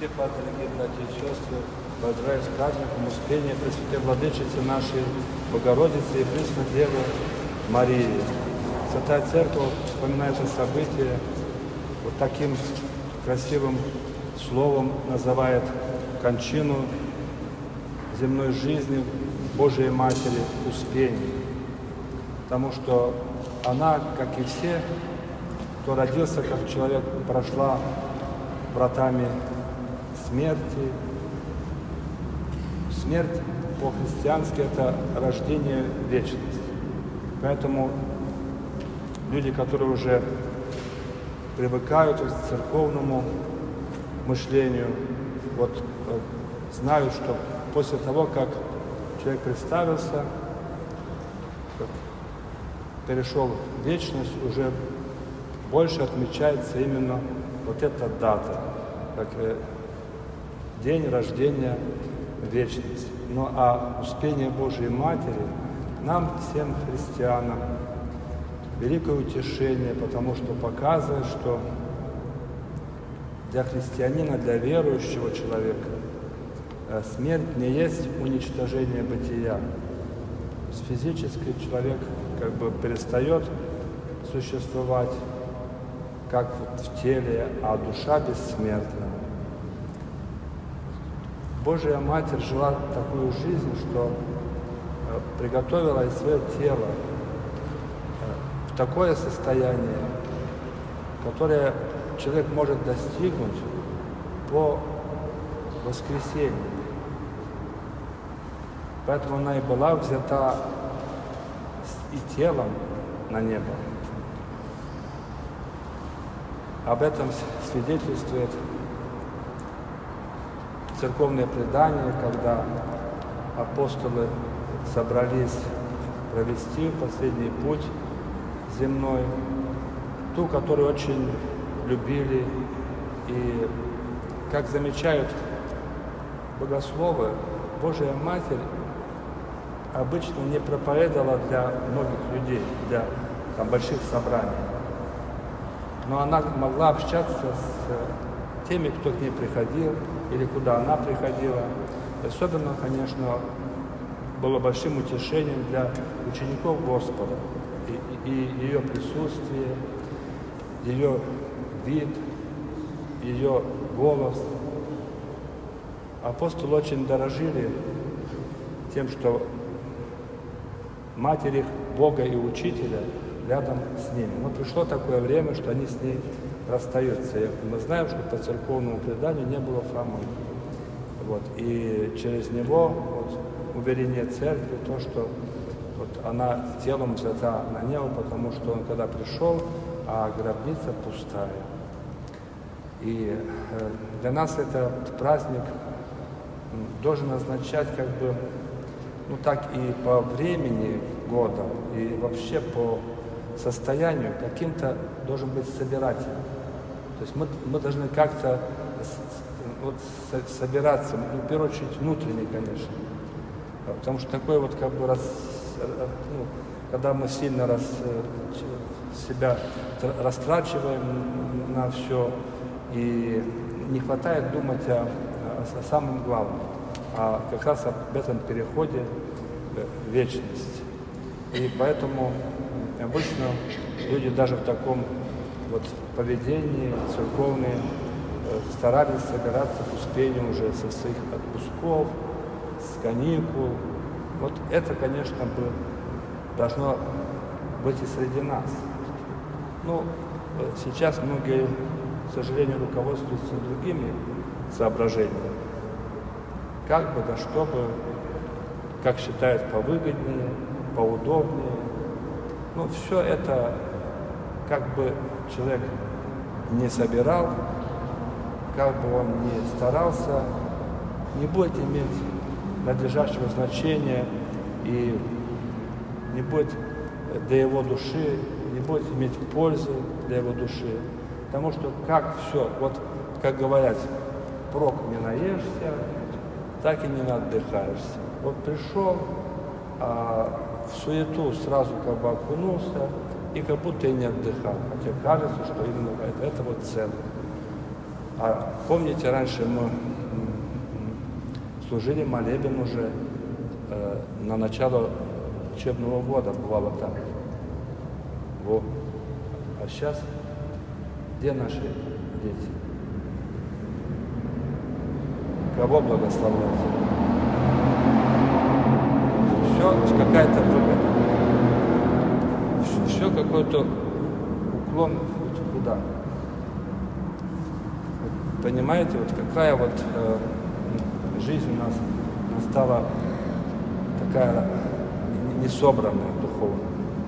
Всех вас, дорогие братья и сестры, поздравляю с праздником Успения Пресвятой Владычицы нашей Богородицы и Пресной Девы Марии. Святая Церковь вспоминает это событие вот таким красивым словом, называет кончину земной жизни Божией Матери Успением. Потому что она, как и все, кто родился как человек, прошла вратами смерти. Смерть по-христиански – это рождение в вечности. Поэтому люди, которые уже привыкают к церковному мышлению, знают, что после того, как человек представился, перешел в вечность, уже больше отмечается именно вот эта дата, как день рождения в вечность. Ну а Успение Божией Матери нам, всем христианам, великое утешение, потому что показывает, что для христианина, для верующего человека смерть не есть уничтожение бытия. Физически человек перестает существовать, как в теле, а душа бессмертна. Божья Матерь жила такую жизнь, что приготовила свое тело в такое состояние, которое человек может достигнуть по воскресению. Поэтому она и была взята и телом на небо. Об этом свидетельствует церковное предание, когда апостолы собрались провести последний путь земной, ту, которую очень любили. И, как замечают богословы, Божия Матерь обычно не проповедовала для многих людей, для больших собраний. Но она могла общаться с теми, кто к ней приходил, или куда она приходила. И особенно, конечно, было большим утешением для учеников Господа. И ее присутствие, ее вид, ее голос. Апостолы очень дорожили тем, что Матерь их Бога и Учителя рядом с ними. Но пришло такое время, что они с ней расстаются. И мы знаем, что по церковному преданию не было Фомы. И через него уверение церкви, то, что она телом взята на небо, потому что он когда пришел, а гробница пустая. И для нас этот праздник должен означать так и по времени года, и вообще по состоянию каким-то должен быть собирательным. То есть мы должны как-то собираться, в первую очередь внутренне, конечно. Потому что такое когда мы сильно себя растрачиваем на все, и не хватает думать о самом главном, а как раз об этом переходе в вечность. И поэтому обычно люди даже в таком поведении церковные старались собираться к Успению уже со своих отпусков, с каникул. Это, конечно, должно быть и среди нас. Сейчас многие, к сожалению, руководствуются другими соображениями. Чтобы, как считают, повыгоднее, поудобнее. Все это, человек не собирал, он не старался, не будет иметь надлежащего значения и не будет для его души, не будет иметь пользы для его души. Потому что как говорят, прок не наешься, так и не отдыхаешься. Пришел, а в суету сразу окунулся и как будто и не отдыхал. Хотя кажется, что именно это ценно. А помните, раньше мы служили молебен уже на начало учебного года, бывало так. Вот. А сейчас где наши дети? Кого благословлять? Все какая-то выгода. Все какой-то уклон куда. Понимаете, вот какая вот жизнь у нас стала такая несобранная духовно.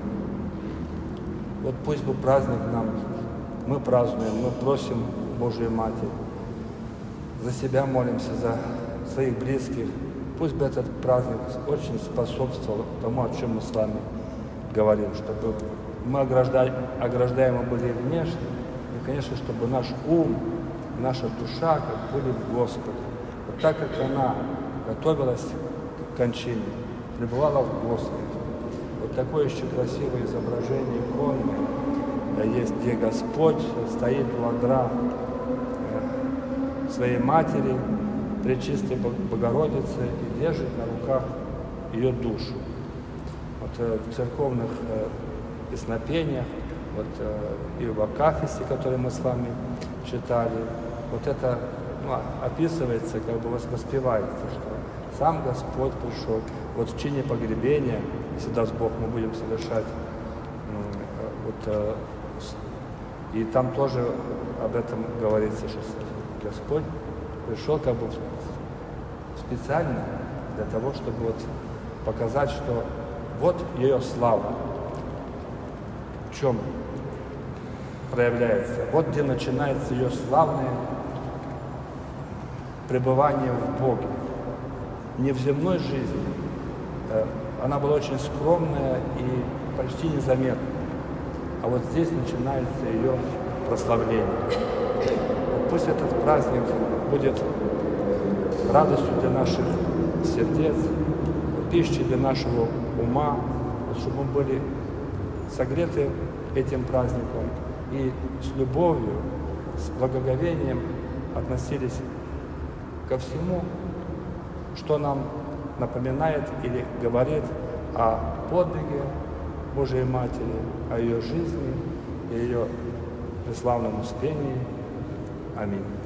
Вот пусть бы праздник нам, мы празднуем, мы просим Божию Матерь, за себя молимся, за своих близких. Пусть бы этот праздник очень способствовал тому, о чем мы с вами говорим, чтобы мы ограждаемы были внешне, и, конечно, чтобы наш ум, наша душа как были в Господе. Вот так как она готовилась к кончине, пребывала в Господе. Вот такое еще красивое изображение иконы есть, где Господь стоит у одра своей матери, Пречистой Богородицы, и держит на руках ее душу. Вот в церковных песнопениях, вот и в Акафисте, который мы с вами читали, вот это описывается, как бы воспевается, что сам Господь пришел. Вот в чине погребения, если даст Бог, мы будем совершать, и там тоже об этом говорится, что Господь пришел как бы специально для того, чтобы вот показать, что вот ее слава, в чем проявляется. Вот где начинается ее славное пребывание в Боге. Не в земной жизни. Она была очень скромная и почти незаметна. А вот здесь начинается ее прославление. Вот пусть этот праздник будет радостью для наших сердец, пищей для нашего ума, чтобы мы были согреты этим праздником и с любовью, с благоговением относились ко всему, что нам напоминает или говорит о подвиге Божией Матери, о ее жизни и ее преславном успении. Аминь.